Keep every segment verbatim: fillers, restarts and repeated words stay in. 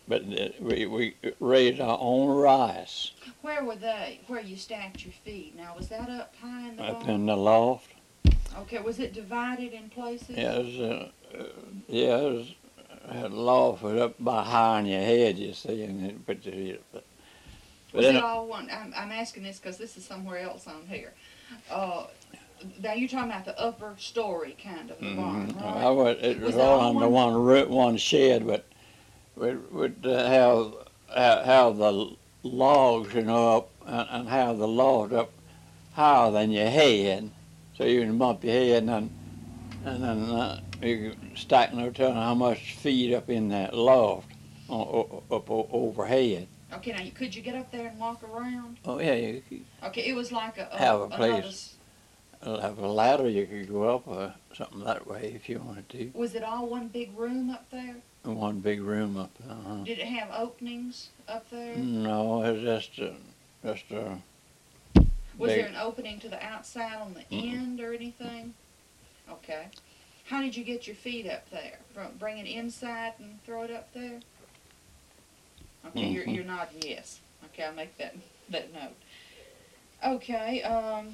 but uh, we, we raised our own rice Where were they? Where you stacked your feed? Now, was that up high in the up barn? in the loft. Okay, was it divided in places? Yeah, it was, uh, uh, yeah, it was, uh, loft was up by high on your head, you see, and it put your, but, but Was then, it all one? I'm, I'm asking this because this is somewhere else on here. Uh, now you're talking about the upper story kind of the barn, mm-hmm. right? I was, it was, Was it all all under one- one roo- one shed, but we'd, we'd uh, have, have have the logs, you know, up and, and have the loft up higher than your head, so you can bump your head and then, and then uh, you can stack no telling how much feed up in that loft o- o- up o- overhead. Okay, now you, could you get up there and walk around? Oh yeah, you could Okay, it was like a, a have a another place. s- have a ladder you could go up or something that way if you wanted to. Was it all one big room up there? One big room up there. Uh-huh. Did it have openings up there? No, it's just a, just a Was big, there an opening to the outside on the Mm-mm. end or anything? Okay. How did you get your feet up there? From bring it inside and throw it up there? Okay, you're Mhm. you're nodding yes. Okay, I'll make that that note. Okay. Um.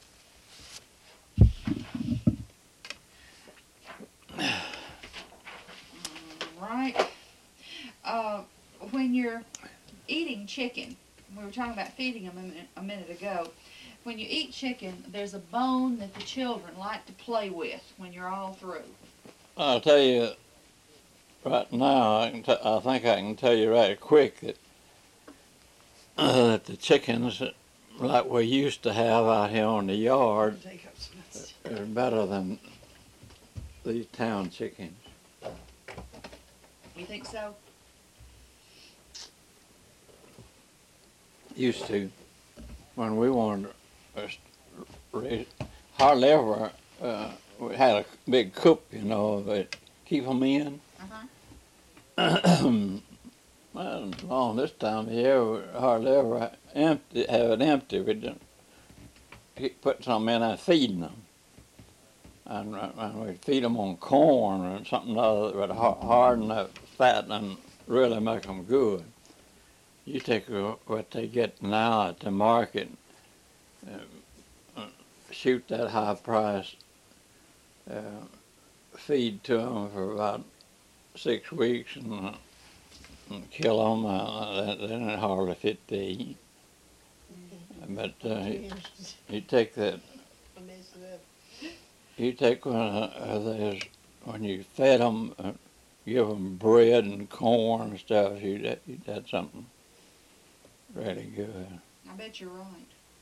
Right. Uh, when you're eating chicken, we were talking about feeding them a minute, a minute ago. When you eat chicken, there's a bone that the children like to play with when you're all through. I'll tell you right now, I, can t- I think I can tell you right quick that, uh, that the chickens like we used to have out here on the yard are better than these town chickens. You think so? Used to, when we wanted to uh, raise, hardly ever, uh, we had a big coop, you know, that keep them in. Uh-huh. Well, along this time of year, we hardly ever empty, have it empty. We don't keep putting some in and feeding them. And, uh, and we feed them on corn or something other that would ha- harden the fat and really make them good. You take uh, what they get now at the market, uh, uh, shoot that high price, uh, feed to them for about six weeks and, uh, and kill them. Uh, they don't hardly fit to eat. But uh, you, you take that, you take when uh, there's when you fed them, uh, give them bread and corn and stuff. You would you had something really good. I bet you're right.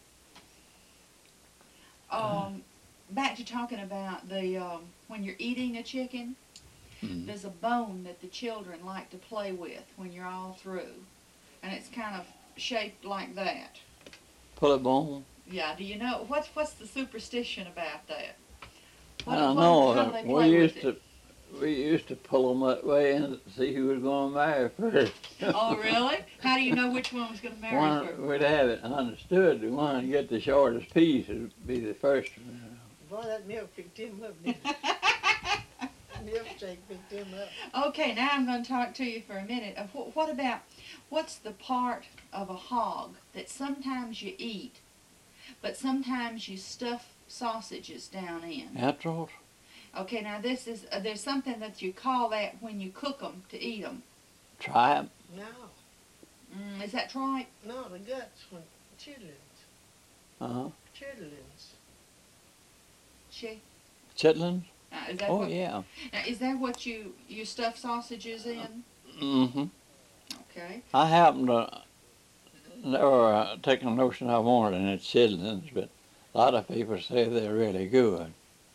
Um, back to talking about the um, when you're eating a chicken, Mm. there's a bone that the children like to play with when you're all through, and it's kind of shaped like that. Pull it bone. Yeah. Do you know what's what's the superstition about that? I don't what- know. how do uh, they we play with used to it? we used to pull them that way and see who was going to marry first. Oh, really? How do you know which one was going to marry One first? would have it understood. The one to get the shortest piece would be the first one. Boy, that milk picked him up, didn't it? Milkshake picked him up. Okay, now I'm going to talk to you for a minute. Of wh- what about, what's the part of a hog that sometimes you eat, but sometimes you stuff sausages down in? Entrails? Okay, now this is, uh, there's something that you call that when you cook them to eat them. Tripe? No, Mm, is that right? no, the guts when chitlins, Uh-huh. chitlins. Chi? Chitlins? Uh, is that Oh, what, yeah. Now, is that what you, you stuff sausages in? Mm-hmm. Okay. I happen to never uh, taken a notion I wanted any chitlins, but a lot of people say they're really good.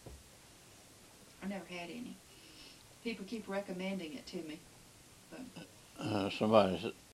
I never had any. People keep recommending it to me. Uh, somebody s-